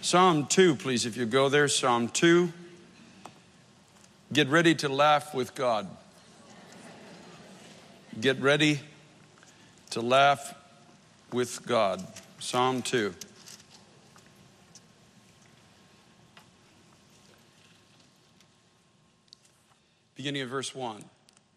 Psalm 2, please, if you go there. Psalm 2. Get ready to laugh with God. Get ready to laugh with God. Psalm 2. Beginning of verse 1.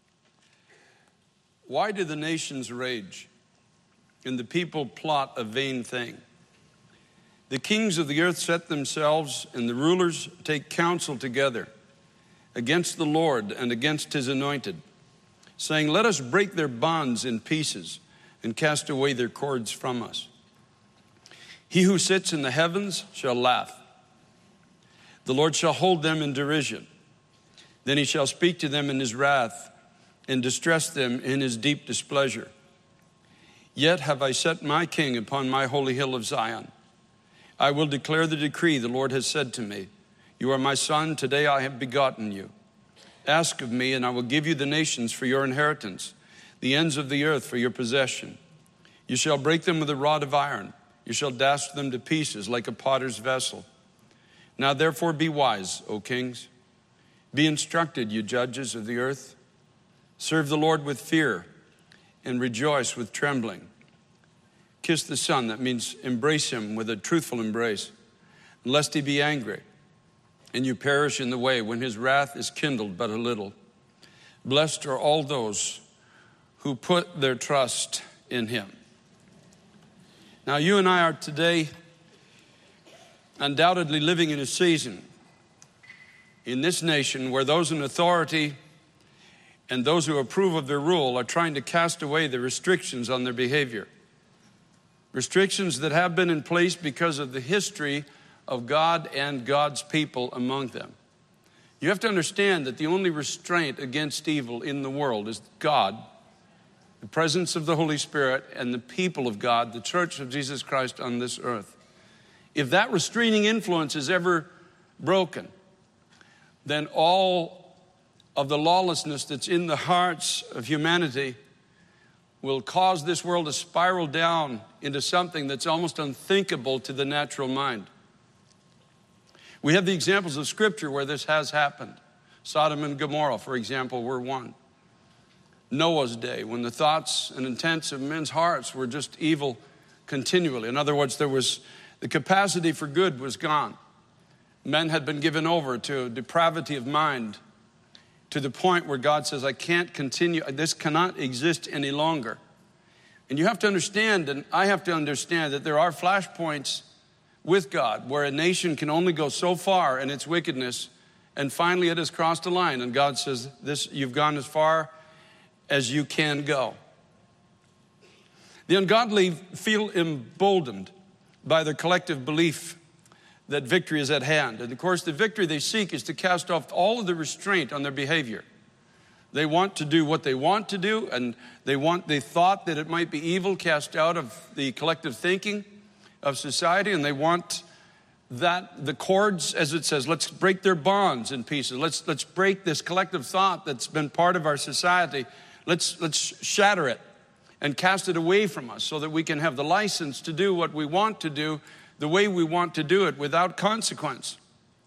Why do the nations rage and the people plot a vain thing? The kings of the earth set themselves, and the rulers take counsel together against the Lord and against his anointed, saying, let us break their bonds in pieces and cast away their cords from us. He who sits in the heavens shall laugh. The Lord shall hold them in derision. Then he shall speak to them in his wrath and distress them in his deep displeasure. Yet have I set my king upon my holy hill of Zion. I will declare the decree the Lord has said to me. You are my son, today I have begotten you. Ask of me, and I will give you the nations for your inheritance, the ends of the earth for your possession. You shall break them with a rod of iron. You shall dash them to pieces like a potter's vessel. Now therefore be wise, O kings. Be instructed, you judges of the earth. Serve the Lord with fear and rejoice with trembling. Kiss the Son, that means embrace him with a truthful embrace, lest he be angry and you perish in the way when his wrath is kindled but a little. Blessed are all those who put their trust in him. Now you and I are today undoubtedly living in a season in this nation where those in authority and those who approve of their rule are trying to cast away the restrictions on their behavior. Restrictions that have been in place because of the history of God and God's people among them. You have to understand that the only restraint against evil in the world is God, the presence of the Holy Spirit, and the people of God, the church of Jesus Christ on this earth. If that restraining influence is ever broken, then all of the lawlessness that's in the hearts of humanity will cause this world to spiral down into something that's almost unthinkable to the natural mind. We have the examples of Scripture where this has happened. Sodom and Gomorrah, for example, were one. Noah's day, when the thoughts and intents of men's hearts were just evil continually. In other words, there was the capacity for good was gone. Men had been given over to depravity of mind to the point where God says, I can't continue, this cannot exist any longer. And you have to understand, and I have to understand, that there are flashpoints with God where a nation can only go so far in its wickedness, and finally it has crossed a line, and God says, this, you've gone as far as you can go. The ungodly feel emboldened by their collective belief that victory is at hand. And of course, the victory they seek is to cast off all of the restraint on their behavior. They want to do what they want to do, and they thought that it might be evil cast out of the collective thinking of society, and they want that the cords, as it says, let's break their bonds in pieces. Let's break this collective thought that's been part of our society. Let's shatter it and cast it away from us so that we can have the license to do what we want to do the way we want to do it without consequence.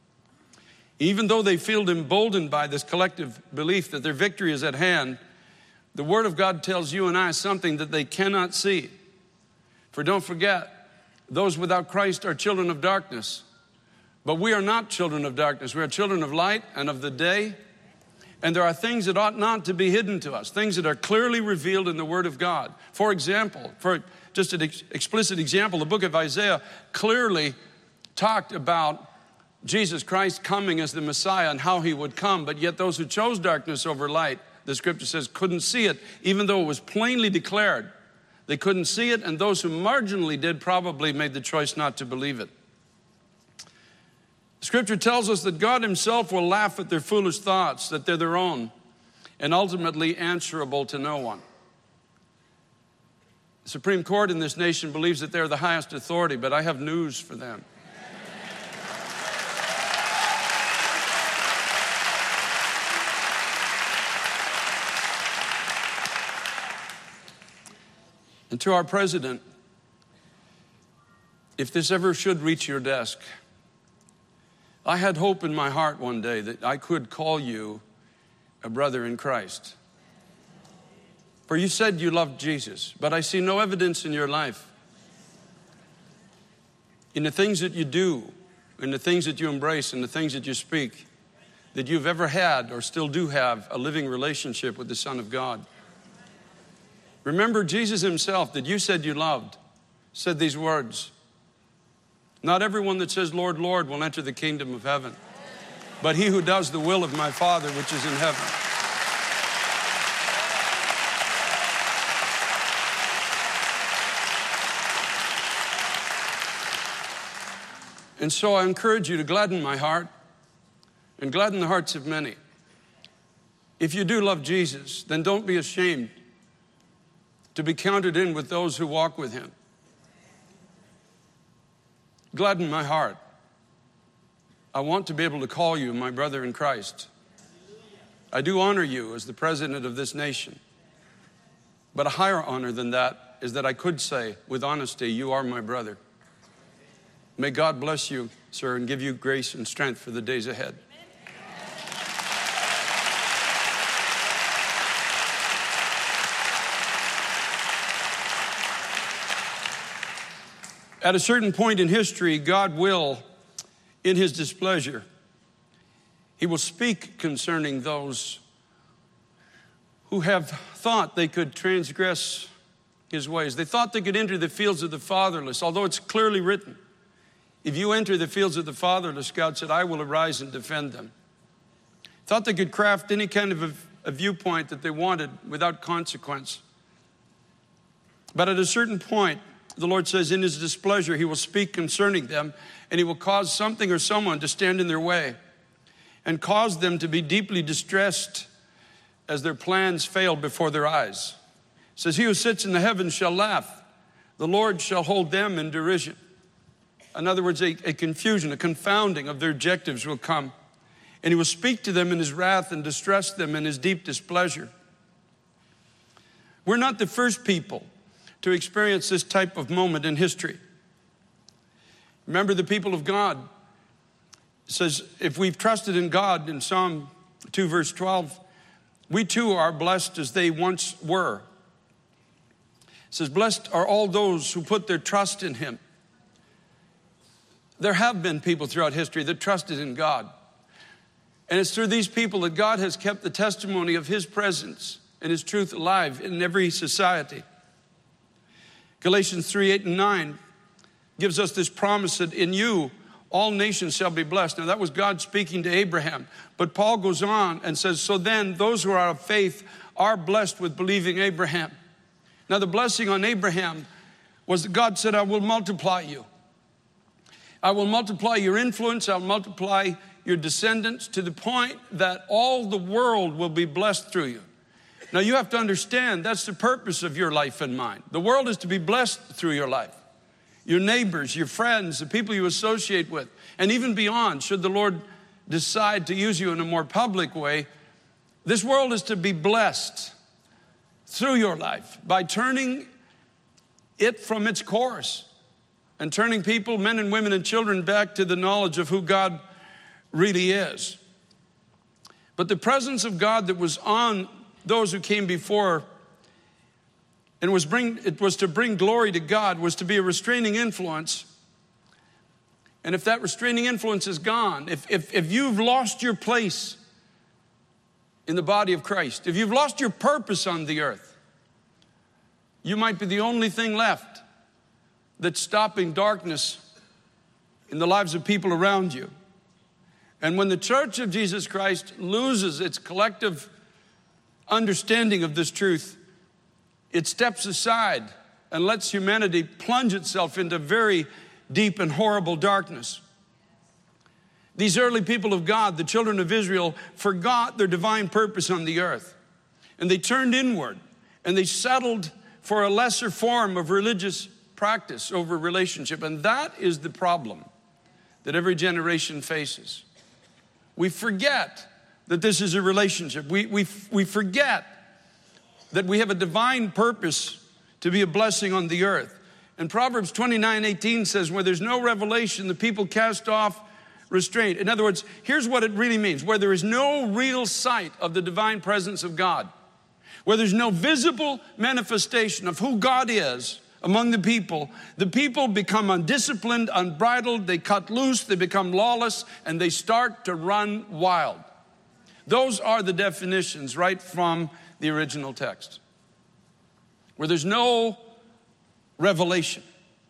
Even though they feel emboldened by this collective belief that their victory is at hand, the Word of God tells you and I something that they cannot see. For don't forget, those without Christ are children of darkness. But we are not children of darkness. We are children of light and of the day. And there are things that ought not to be hidden to us, things that are clearly revealed in the Word of God. For example, for just an explicit example, the book of Isaiah clearly talked about Jesus Christ coming as the Messiah and how he would come, but yet those who chose darkness over light, the scripture says, couldn't see it, even though it was plainly declared. They couldn't see it, and those who marginally did probably made the choice not to believe it. Scripture tells us that God himself will laugh at their foolish thoughts, that they're their own, and ultimately answerable to no one. The Supreme Court in this nation believes that they're the highest authority, but I have news for them. And to our president, if this ever should reach your desk, I had hope in my heart one day that I could call you a brother in Christ. For you said you loved Jesus, but I see no evidence in your life, in the things that you do, in the things that you embrace, in the things that you speak, that you've ever had or still do have a living relationship with the Son of God. Remember, Jesus himself, that you said you loved, said these words, "Not everyone that says, 'Lord, Lord,' will enter the kingdom of heaven, but he who does the will of my Father which is in heaven." And so I encourage you to gladden my heart and gladden the hearts of many. If you do love Jesus, then don't be ashamed to be counted in with those who walk with him. Gladden my heart. I want to be able to call you my brother in Christ. I do honor you as the president of this nation. But a higher honor than that is that I could say with honesty, you are my brother. May God bless you, sir, and give you grace and strength for the days ahead. At a certain point in history, God will, in his displeasure, he will speak concerning those who have thought they could transgress his ways. They thought they could enter the fields of the fatherless, although it's clearly written, if you enter the fields of the fatherless, God said, I will arise and defend them. Thought they could craft any kind of a viewpoint that they wanted without consequence. But at a certain point, the Lord says in his displeasure, he will speak concerning them, and he will cause something or someone to stand in their way and cause them to be deeply distressed as their plans fail before their eyes. It says, he who sits in the heavens shall laugh. The Lord shall hold them in derision. In other words, a confusion, a confounding of their objectives will come. And he will speak to them in his wrath and distress them in his deep displeasure. We're not the first people to experience this type of moment in history. Remember the people of God. It says, if we've trusted in God, in Psalm 2, verse 12, we too are blessed as they once were. It says, blessed are all those who put their trust in him. There have been people throughout history that trusted in God. And it's through these people that God has kept the testimony of his presence and his truth alive in every society. Galatians 3, 8, and 9 gives us this promise that in you all nations shall be blessed. Now that was God speaking to Abraham. But Paul goes on and says, so then those who are of faith are blessed with believing Abraham. Now the blessing on Abraham was that God said, I will multiply you. I will multiply your influence. I'll multiply your descendants to the point that all the world will be blessed through you. Now you have to understand that's the purpose of your life and mine. The world is to be blessed through your life. Your neighbors, your friends, the people you associate with, and even beyond, should the Lord decide to use you in a more public way, this world is to be blessed through your life by turning it from its course and turning people, men and women and children, back to the knowledge of who God really is. But the presence of God that was on those who came before, and it was to bring glory to God, was to be a restraining influence. And if that restraining influence is gone, if you've lost your place in the body of Christ, if you've lost your purpose on the earth, you might be the only thing left that's stopping darkness in the lives of people around you. And when the Church of Jesus Christ loses its collective understanding of this truth, it steps aside and lets humanity plunge itself into very deep and horrible darkness. These early people of God, the children of Israel, forgot their divine purpose on the earth. And they turned inward and they settled for a lesser form of religious practice over relationship. And that is the problem that every generation faces. We forget that this is a relationship. We forget that we have a divine purpose to be a blessing on the earth. And Proverbs 29:18 says, where there's no revelation, the people cast off restraint. In other words, here's what it really means. Where there is no real sight of the divine presence of God, where there's no visible manifestation of who God is among the people become undisciplined, unbridled, they cut loose, they become lawless, and they start to run wild. Those are the definitions right from the original text. Where there's no revelation.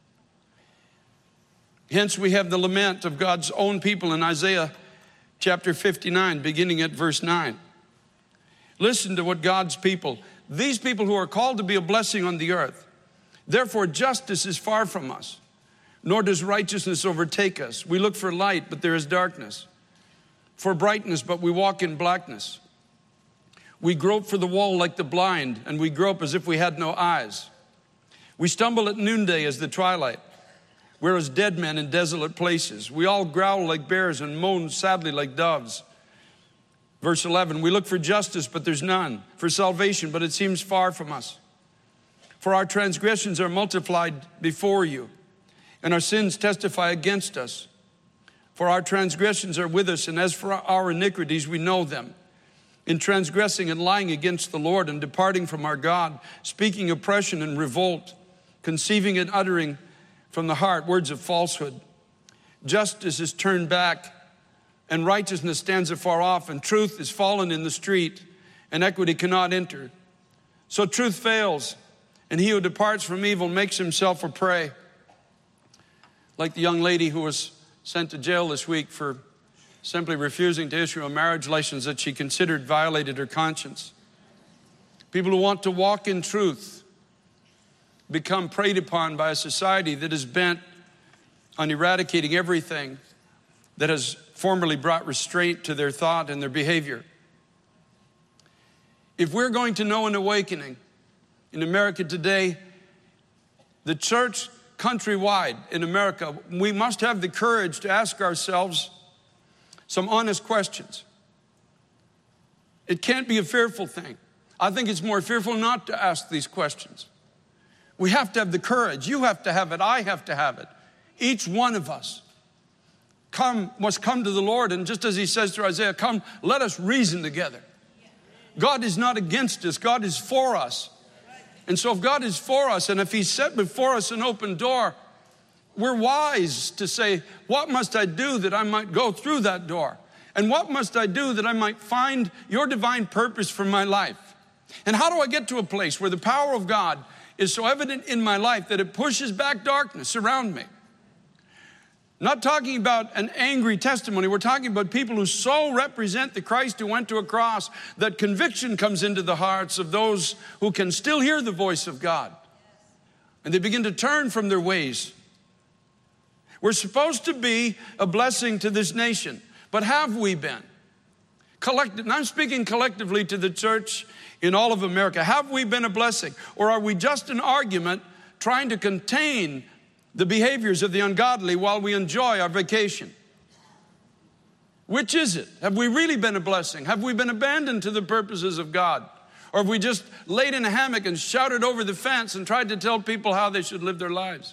Hence we have the lament of God's own people in Isaiah chapter 59, beginning at verse 9. Listen to what God's people, these people who are called to be a blessing on the earth. Therefore, justice is far from us, nor does righteousness overtake us. We look for light, but there is darkness. For brightness, but we walk in blackness. We grope for the wall like the blind, and we grope as if we had no eyes. We stumble at noonday as the twilight. We're as dead men in desolate places. We all growl like bears and moan sadly like doves. Verse 11, we look for justice, but there's none. For salvation, but it seems far from us. For our transgressions are multiplied before you, and our sins testify against us. For our transgressions are with us, and as for our iniquities, we know them. In transgressing and lying against the Lord and departing from our God, speaking oppression and revolt, conceiving and uttering from the heart words of falsehood. Justice is turned back, and righteousness stands afar off, and truth is fallen in the street, and equity cannot enter. So truth fails, and he who departs from evil makes himself a prey. Like the young lady who was sent to jail this week for simply refusing to issue a marriage license that she considered violated her conscience. People who want to walk in truth become preyed upon by a society that is bent on eradicating everything that has formerly brought restraint to their thought and their behavior. If we're going to know an awakening in America today, the church countrywide in America, we must have the courage to ask ourselves some honest questions. It can't be a fearful thing. I think it's more fearful not to ask these questions. We have to have the courage. You have to have it. I have to have it. Each one of us must come to the Lord, and just as he says to Isaiah, come, let us reason together. God is not against us. God is for us. And so if God is for us, and if he's set before us an open door, we're wise to say, what must I do that I might go through that door? And what must I do that I might find your divine purpose for my life? And how do I get to a place where the power of God is so evident in my life that it pushes back darkness around me? Not talking about an angry testimony. We're talking about people who so represent the Christ who went to a cross that conviction comes into the hearts of those who can still hear the voice of God. And they begin to turn from their ways. We're supposed to be a blessing to this nation. But have we been? And I'm speaking collectively to the church in all of America. Have we been a blessing? Or are we just an argument trying to contain the behaviors of the ungodly while we enjoy our vacation? Which is it? Have we really been a blessing? Have we been abandoned to the purposes of God? Or have we just laid in a hammock and shouted over the fence and tried to tell people how they should live their lives?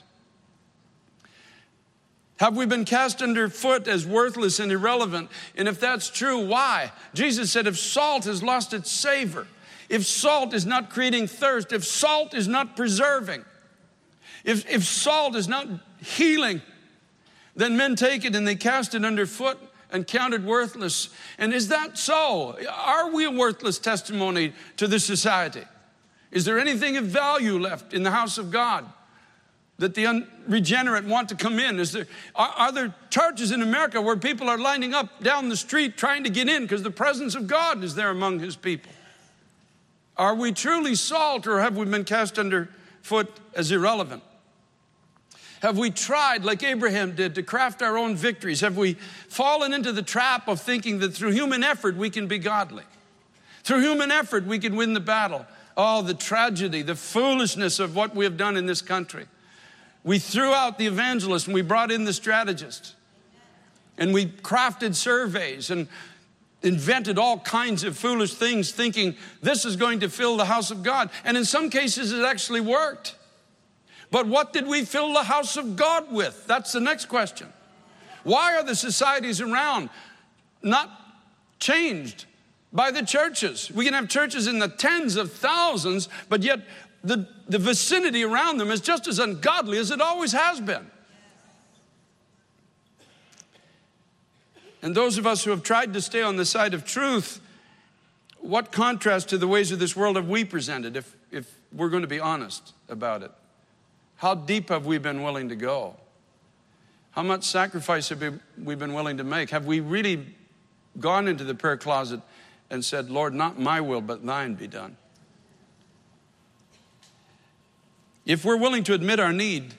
Have we been cast underfoot as worthless and irrelevant? And if that's true, why? Jesus said, if salt has lost its savor, if salt is not creating thirst, if salt is not preserving, if salt is not healing, then men take it and they cast it underfoot and count it worthless. And is that so? Are we a worthless testimony to this society? Is there anything of value left in the house of God that the unregenerate want to come in? Are there churches in America where people are lining up down the street trying to get in because the presence of God is there among his people? Are we truly salt, or have we been cast underfoot as irrelevant? Have we tried, like Abraham did, to craft our own victories? Have we fallen into the trap of thinking that through human effort we can be godly? Through human effort we can win the battle. Oh, the tragedy, the foolishness of what we have done in this country. We threw out the evangelist and we brought in the strategist. And we crafted surveys and invented all kinds of foolish things thinking this is going to fill the house of God. And in some cases it actually worked. But what did we fill the house of God with? That's the next question. Why are the societies around not changed by the churches? We can have churches in the tens of thousands, but yet the vicinity around them is just as ungodly as it always has been. And those of us who have tried to stay on the side of truth, what contrast to the ways of this world have we presented, if we're going to be honest about it? How deep have we been willing to go? How much sacrifice have we been willing to make? Have we really gone into the prayer closet and said, Lord, not my will, but thine be done? If we're willing to admit our need,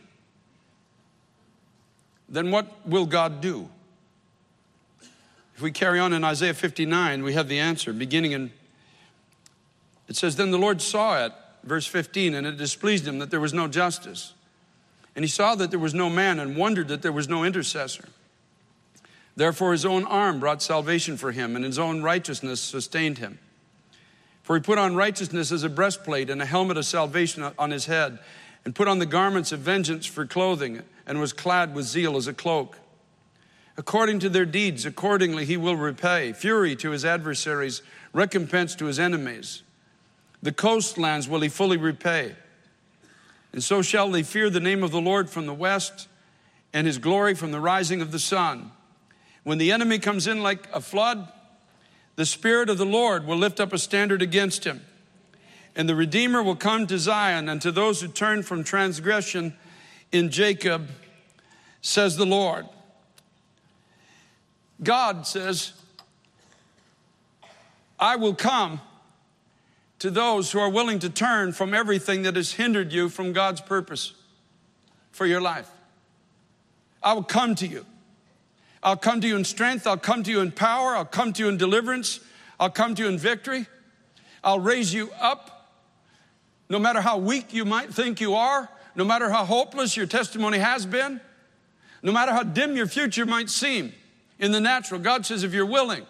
then what will God do? If we carry on in Isaiah 59, we have the answer. It says, then the Lord saw it, verse 15, and it displeased him that there was no justice. And he saw that there was no man and wondered that there was no intercessor. Therefore his own arm brought salvation for him, and his own righteousness sustained him. For he put on righteousness as a breastplate and a helmet of salvation on his head, and put on the garments of vengeance for clothing, and was clad with zeal as a cloak. According to their deeds, accordingly he will repay. Fury to his adversaries, recompense to his enemies. The coastlands will he fully repay. And so shall they fear the name of the Lord from the west, and his glory from the rising of the sun. When the enemy comes in like a flood, the Spirit of the Lord will lift up a standard against him. And the Redeemer will come to Zion, and to those who turn from transgression in Jacob, says the Lord. God says, I will come to those who are willing to turn from everything that has hindered you from God's purpose for your life. I will come to you. I'll come to you in strength. I'll come to you in power. I'll come to you in deliverance. I'll come to you in victory. I'll raise you up. No matter how weak you might think you are, no matter how hopeless your testimony has been, no matter how dim your future might seem in the natural, God says, if you're willing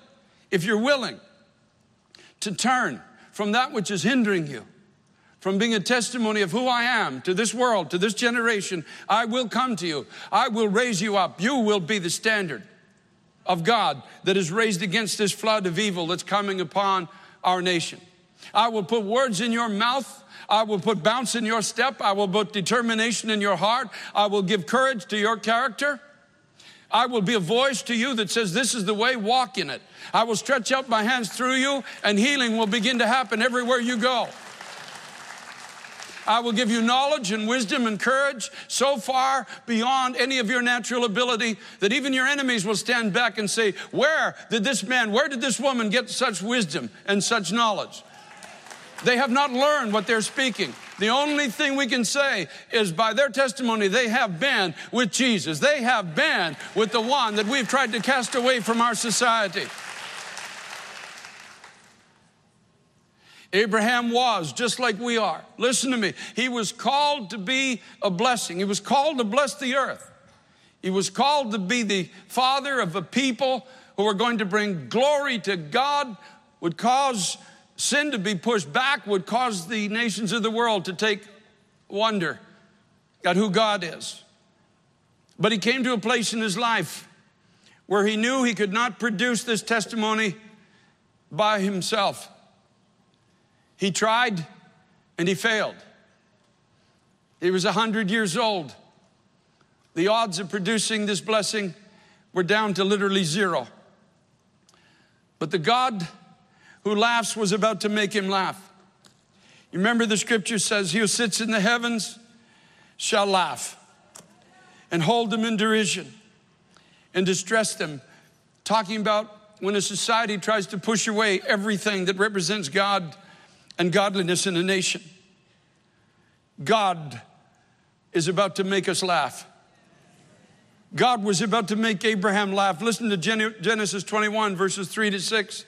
to turn from that which is hindering you, from being a testimony of who I am to this world, to this generation, I will come to you. I will raise you up. You will be the standard of God that is raised against this flood of evil that's coming upon our nation. I will put words in your mouth. I will put bounce in your step. I will put determination in your heart. I will give courage to your character. I will be a voice to you that says, this is the way, walk in it. I will stretch out my hands through you, and healing will begin to happen everywhere you go. I will give you knowledge and wisdom and courage so far beyond any of your natural ability that even your enemies will stand back and say, where did this woman get such wisdom and such knowledge? They have not learned what they're speaking. The only thing we can say is by their testimony, they have been with Jesus. They have been with the one that we've tried to cast away from our society. Abraham was just like we are. Listen to me. He was called to be a blessing. He was called to bless the earth. He was called to be the father of a people who are going to bring glory to God, would cause sin to be pushed back, would cause the nations of the world to take wonder at who God is. But he came to a place in his life where he knew he could not produce this testimony by himself. He tried and he failed. He was 100 years old. The odds of producing this blessing were down to literally zero. But the God who laughs was about to make him laugh. You remember the scripture says, he who sits in the heavens shall laugh and hold them in derision and distress them. Talking about when a society tries to push away everything that represents God and godliness in a nation. God is about to make us laugh. God was about to make Abraham laugh. Listen to Genesis 21, verses 3-6.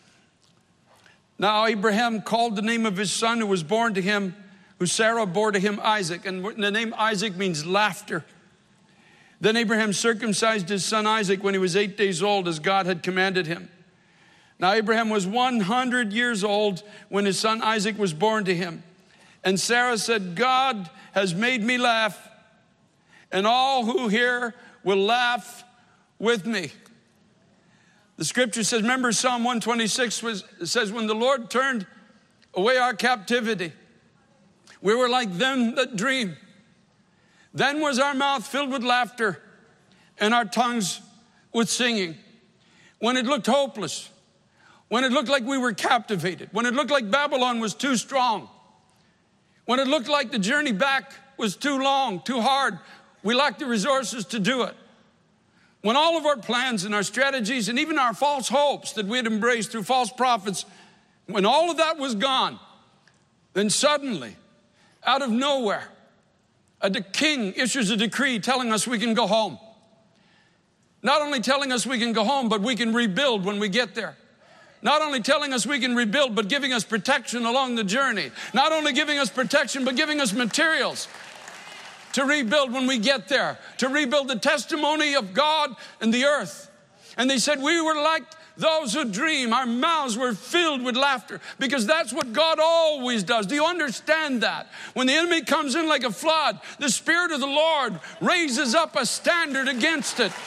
Now Abraham called the name of his son who was born to him, who Sarah bore to him, Isaac. And the name Isaac means laughter. Then Abraham circumcised his son Isaac when he was 8 days old, as God had commanded him. Now Abraham was 100 years old when his son Isaac was born to him. And Sarah said, God has made me laugh, and all who hear will laugh with me. The scripture says, remember Psalm 126 says, when the Lord turned away our captivity, we were like them that dream. Then was our mouth filled with laughter and our tongues with singing. When it looked hopeless, when it looked like we were captivated, when it looked like Babylon was too strong, when it looked like the journey back was too long, too hard, we lacked the resources to do it. When all of our plans and our strategies and even our false hopes that we had embraced through false prophets, when all of that was gone, then suddenly, out of nowhere, a king issues a decree telling us we can go home. Not only telling us we can go home, but we can rebuild when we get there. Not only telling us we can rebuild, but giving us protection along the journey. Not only giving us protection, but giving us materials to rebuild when we get there, to rebuild the testimony of God and the earth. And they said, we were like those who dream. Our mouths were filled with laughter, because that's what God always does. Do you understand that? When the enemy comes in like a flood, the Spirit of the Lord raises up a standard against it.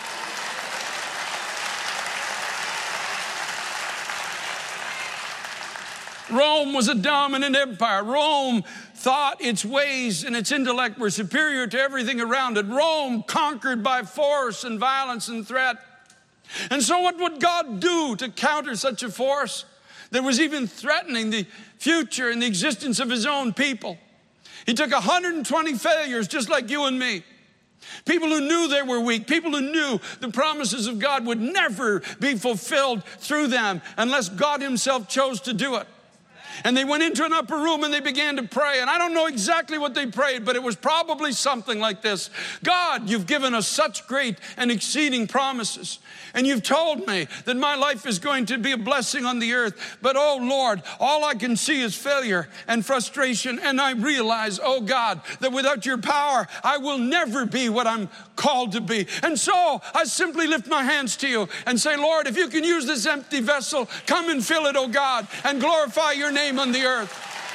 Rome was a dominant empire. Rome thought its ways and its intellect were superior to everything around it. Rome conquered by force and violence and threat. And so what would God do to counter such a force that was even threatening the future and the existence of his own people? He took 120 failures just like you and me. People who knew they were weak, people who knew the promises of God would never be fulfilled through them unless God himself chose to do it. And they went into an upper room and they began to pray. And I don't know exactly what they prayed, but it was probably something like this. God, you've given us such great and exceeding promises. And you've told me that my life is going to be a blessing on the earth. But oh Lord, all I can see is failure and frustration. And I realize, oh God, that without your power, I will never be what I'm called to be. And so I simply lift my hands to you and say, Lord, if you can use this empty vessel, come and fill it, oh God, and glorify your name on the earth.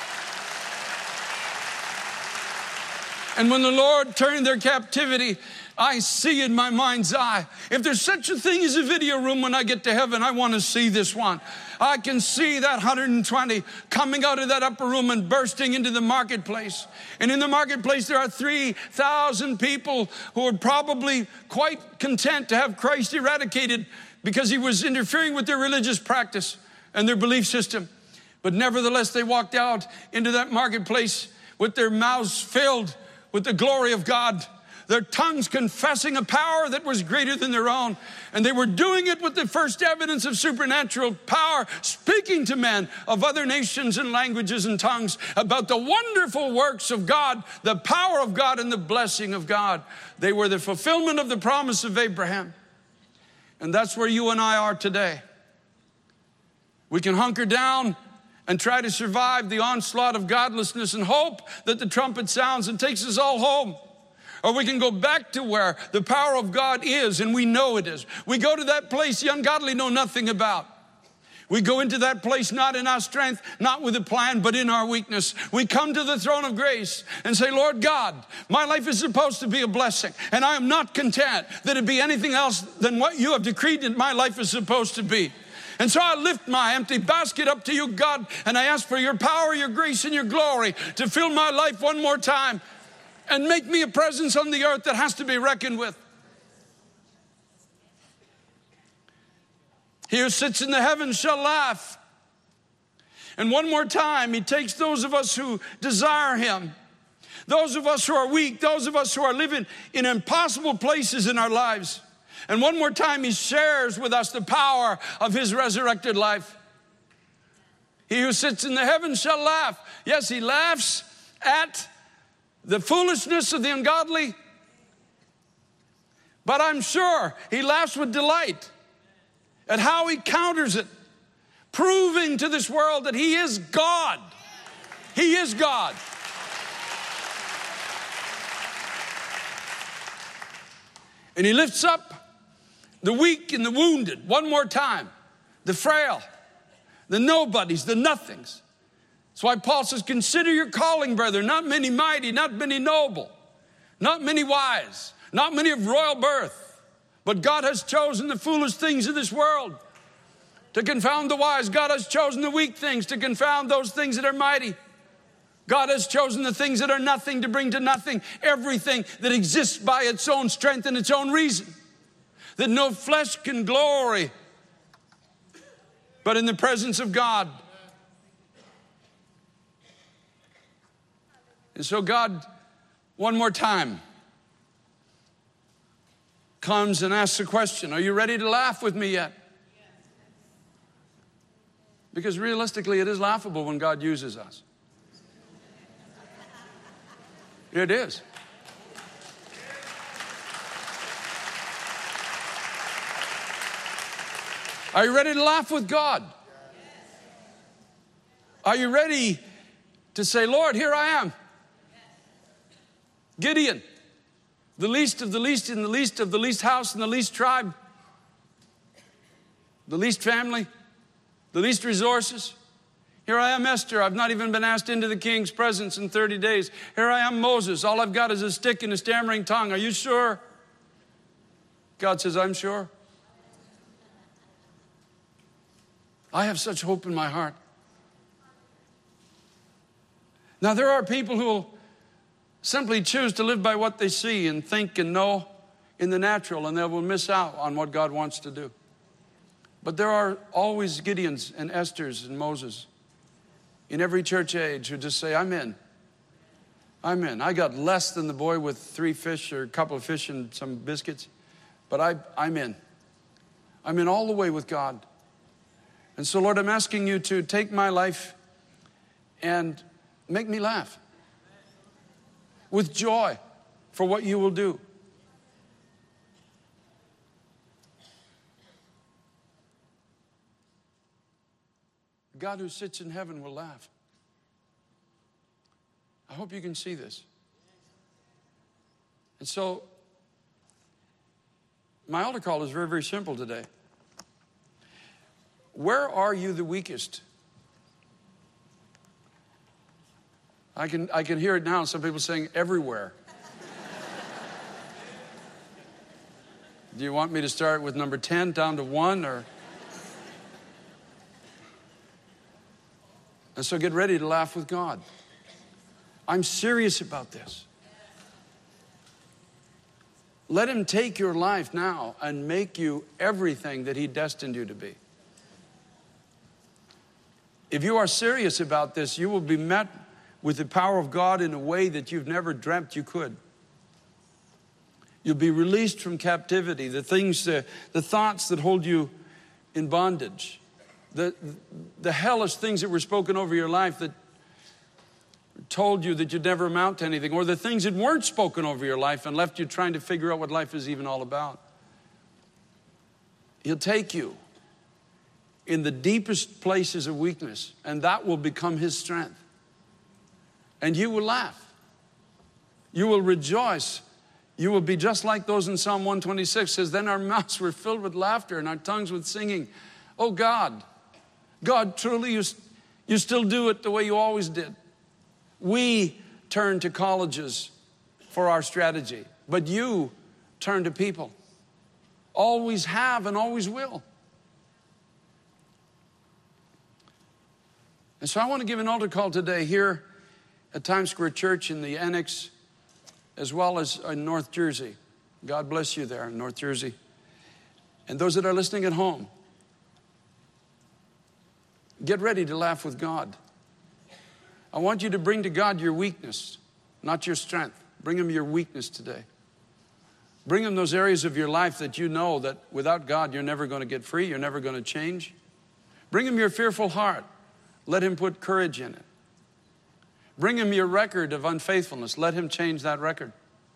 And when the Lord turned their captivity, I see in my mind's eye. If there's such a thing as a video room when I get to heaven, I want to see this one. I can see that 120 coming out of that upper room and bursting into the marketplace. And in the marketplace, there are 3,000 people who are probably quite content to have Christ eradicated because he was interfering with their religious practice and their belief system. But nevertheless, they walked out into that marketplace with their mouths filled with the glory of God, their tongues confessing a power that was greater than their own. And they were doing it with the first evidence of supernatural power, speaking to men of other nations and languages and tongues about the wonderful works of God, the power of God and the blessing of God. They were the fulfillment of the promise of Abraham. And that's where you and I are today. We can hunker down and try to survive the onslaught of godlessness and hope that the trumpet sounds and takes us all home. Or we can go back to where the power of God is, and we know it is. We go to that place the ungodly know nothing about. We go into that place not in our strength, not with a plan, but in our weakness. We come to the throne of grace and say, Lord God, my life is supposed to be a blessing, and I am not content that it be anything else than what you have decreed that my life is supposed to be. And so I lift my empty basket up to you, God, and I ask for your power, your grace, and your glory to fill my life one more time and make me a presence on the earth that has to be reckoned with. He who sits in the heavens shall laugh. And one more time, he takes those of us who desire him, those of us who are weak, those of us who are living in impossible places in our lives. And one more time, he shares with us the power of his resurrected life. He who sits in the heavens shall laugh. Yes, he laughs at the foolishness of the ungodly, but I'm sure he laughs with delight at how he counters it, proving to this world that he is God. He is God. And he lifts up the weak and the wounded one more time, the frail, the nobodies, the nothings. That's why Paul says, consider your calling, brethren. Not many mighty, not many noble, not many wise, not many of royal birth, But God has chosen the foolish things of this world to confound the wise. God has chosen the weak things to confound those things that are mighty. God has chosen the things that are nothing to bring to nothing everything that exists by its own strength and its own reason, that no flesh can glory but in the presence of God. And so God, one more time, comes and asks the question, are you ready to laugh with me yet? Because realistically, it is laughable when God uses us. It is. Are you ready to laugh with God? Are you ready to say, Lord, here I am? Gideon, the least of the least in the least of the least house in the least tribe, the least family, the least resources. Here I am, Esther. I've not even been asked into the king's presence in 30 days. Here I am, Moses. All I've got is a stick and a stammering tongue. Are you sure? God says, I'm sure. I have such hope in my heart. Now, there are people who will simply choose to live by what they see and think and know in the natural, and they will miss out on what God wants to do. But there are always Gideons and Esthers and Moses in every church age who just say, I'm in. I'm in. I got less than the boy with 3 fish or a couple of fish and some biscuits, but I'm in. I'm in all the way with God. And so, Lord, I'm asking you to take my life and make me laugh with joy for what you will do. God who sits in heaven will laugh. I hope you can see this. And so, my altar call is very, very simple today. Where are you the weakest? I can hear it now. Some people saying everywhere. Do you want me to start with number 10 down to 1 or? And so get ready to laugh with God. I'm serious about this. Let him take your life now and make you everything that he destined you to be. If you are serious about this, you will be met with the power of God in a way that you've never dreamt you could. You'll be released from captivity, the thoughts that hold you in bondage, the hellish things that were spoken over your life that told you that you'd never amount to anything, or the things that weren't spoken over your life and left you trying to figure out what life is even all about. He'll take you in the deepest places of weakness, and that will become his strength. And you will laugh. You will rejoice. You will be just like those in Psalm 126 says, then our mouths were filled with laughter and our tongues with singing. Oh God, truly you still do it the way you always did. We turn to colleges for our strategy, but you turn to people. Always have and always will. And so I want to give an altar call today here at Times Square Church in the Annex, as well as in North Jersey. God bless you there in North Jersey. And those that are listening at home, get ready to laugh with God. I want you to bring to God your weakness, not your strength. Bring him your weakness today. Bring him those areas of your life that you know that without God you're never going to get free, you're never going to change. Bring him your fearful heart. Let him put courage in it. Bring him your record of unfaithfulness. Let him change that record.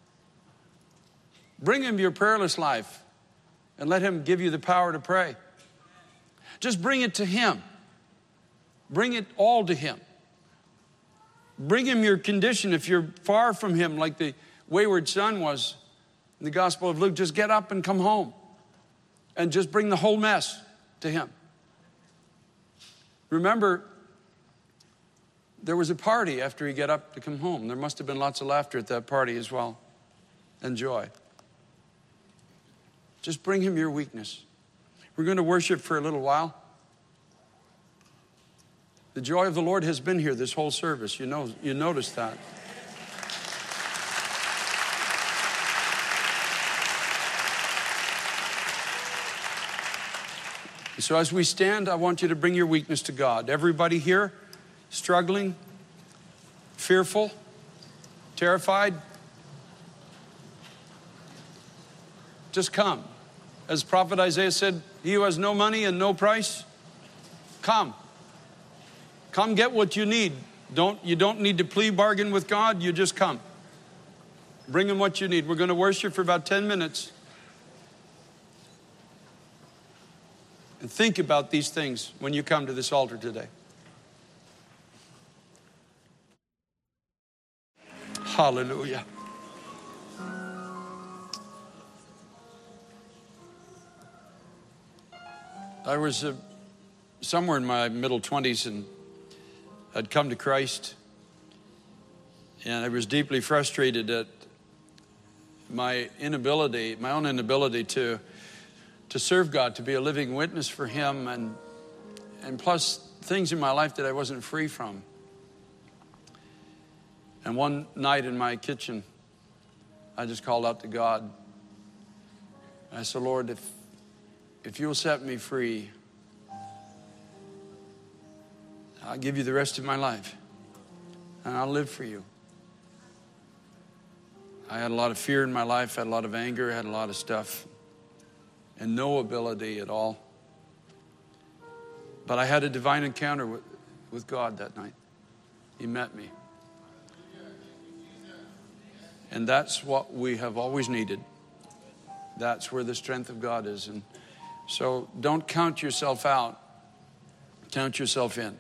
Bring him your prayerless life and let him give you the power to pray. Just bring it to him. Bring it all to him. Bring him your condition if you're far from him like the wayward son was in the Gospel of Luke. Just get up and come home and just bring the whole mess to him. Remember, there was a party after he got up to come home. There must have been lots of laughter at that party as well, and joy. Just bring him your weakness. We're going to worship for a little while. The joy of the Lord has been here this whole service. You noticed that. So as we stand, I want you to bring your weakness to God. Everybody here struggling, fearful, terrified, just come. As prophet Isaiah said, he who has no money and no price, come. Come get what you need. You don't need to plea bargain with God. You just come. Bring him what you need. We're going to worship for about 10 minutes. And think about these things when you come to this altar today. Hallelujah. I was somewhere in my middle 20s and I'd come to Christ, and I was deeply frustrated at my own inability to serve God, to be a living witness for him, and plus things in my life that I wasn't free from. And one night in my kitchen, I just called out to God. I said, Lord, if you'll set me free, I'll give you the rest of my life, and I'll live for you. I had a lot of fear in my life, had a lot of anger, had a lot of stuff, and no ability at all. But I had a divine encounter with God that night. He met me. And that's what we have always needed. That's where the strength of God is. And so don't count yourself out. Count yourself in.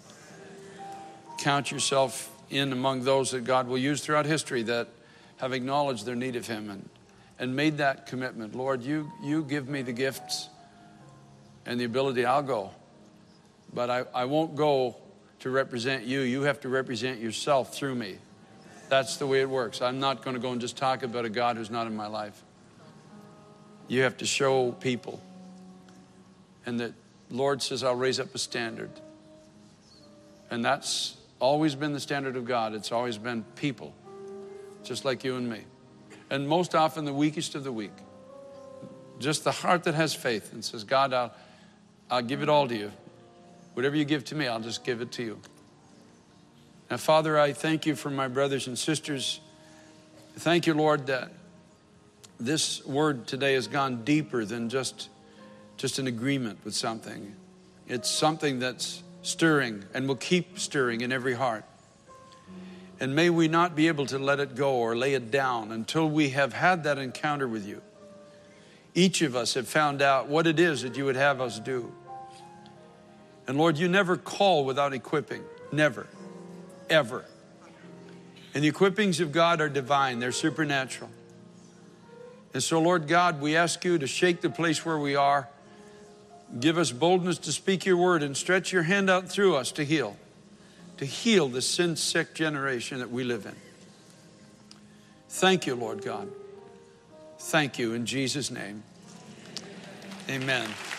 Count yourself in among those that God will use throughout history that have acknowledged their need of him and made that commitment. Lord, you give me the gifts and the ability, I'll go. But I won't go to represent you. You have to represent yourself through me. That's the way it works. I'm not going to go and just talk about a God who's not in my life. You have to show people. And the Lord says, I'll raise up a standard. And that's always been the standard of God. It's always been people, just like you and me. And most often the weakest of the weak. Just the heart that has faith and says, God, I'll give it all to you. Whatever you give to me, I'll just give it to you. Now, Father, I thank you for my brothers and sisters. Thank you, Lord, that this word today has gone deeper than just an agreement with something. It's something that's stirring and will keep stirring in every heart. And may we not be able to let it go or lay it down until we have had that encounter with you. Each of us have found out what it is that you would have us do. And Lord, you never call without equipping. Never. Ever. And the equippings of God are divine. They're supernatural. And so, Lord God, we ask you to shake the place where we are. Give us boldness to speak your word and stretch your hand out through us to heal the sin-sick generation that we live in. Thank you, Lord God. Thank you in Jesus' name. Amen.